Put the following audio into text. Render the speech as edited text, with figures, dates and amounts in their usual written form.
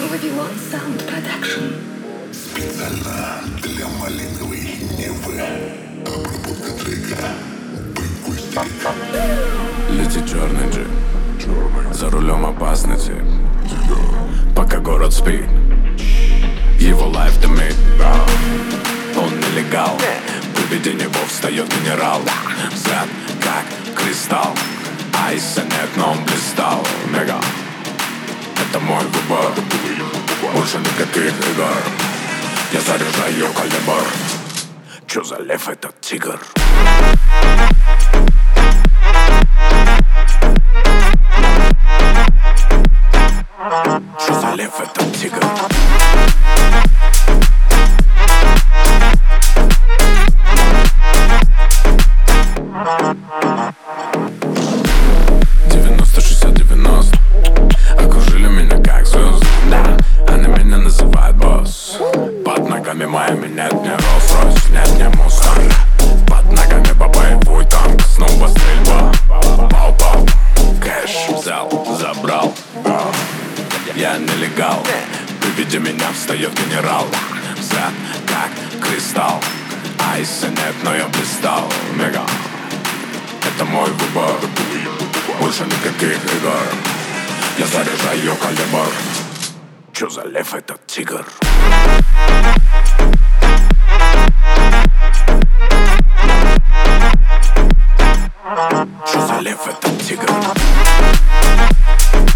Вавилон Саунд Продакшн. Специально для малиновой Невы. Обработка трека «Бэйквестик». Летит черный джип, за рулем опасности, пока город спит. Его лайф дымит, он нелегал. При виде него встает генерал. Взгляд как кристалл, айса нет, но он блистал. Мега, это мой выбор, больше никаких игр. Я заряжаю калибр. Чё за лев этот тигр? Что за лев этот тигр? Окружили меня как звезды, да, они меня называют босс. Под ногами моими нет ни Rolls-Royce, нет ни Mustang. Под ногами боевой танк, снова стрельба. Пау-пау, кэш взял, забрал. Я нелегал, при виде меня встает генерал. Взгляд как кристалл, айса нет, но я блистал. Мега, это мой выбор, больше никаких игр. Я заряжаю калибр. Чё за лев этот тигр? Чё за лев этот тигр?